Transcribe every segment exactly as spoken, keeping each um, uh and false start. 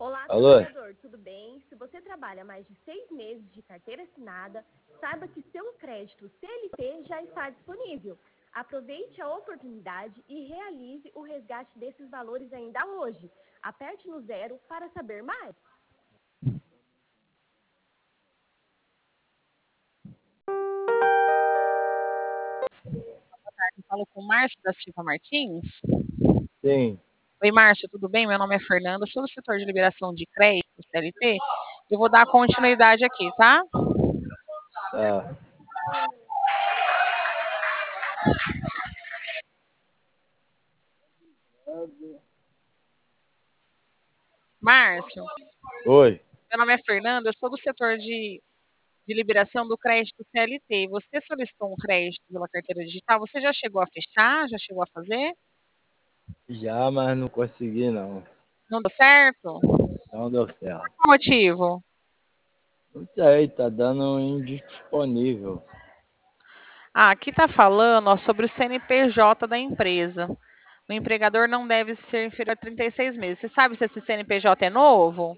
Olá, Alô? trabalhador, tudo bem? Se você trabalha mais de seis meses de carteira assinada, saiba que seu crédito C L T já está disponível. Aproveite a oportunidade e realize o resgate desses valores ainda hoje. Aperte no zero para saber mais. Falo com o Márcio da Silva Martins. Sim. Oi, Márcio, tudo bem? Meu nome é Fernanda, sou do setor de liberação de crédito, C L T. Eu vou dar continuidade aqui, tá? Tá. Márcio, Oi. meu nome é Fernanda, eu sou do setor de, de liberação do crédito C L T. Você solicitou um crédito pela carteira digital? Você já chegou a fechar? Já chegou a fazer? Já, mas não consegui não. Não deu certo? Não deu certo. Qual motivo? Não sei, tá dando indisponível. Ah, aqui está falando ó, sobre o C N P J da empresa. O empregador não deve ser inferior a trinta e seis meses. Você sabe se esse C N P J é novo?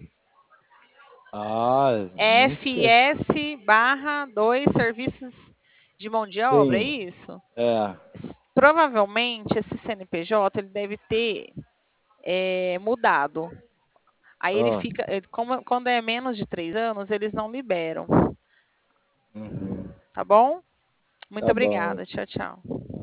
Ah, não sei. F S barra dois Serviços de Mão de Obra, é Sim. isso? É. Provavelmente esse C N P J ele deve ter é, mudado. Aí ele Ah. fica, ele- como, quando é menos de três anos, eles não liberam. Uhum. Tá bom? Muito Tá bom. obrigada. Tchau, tchau.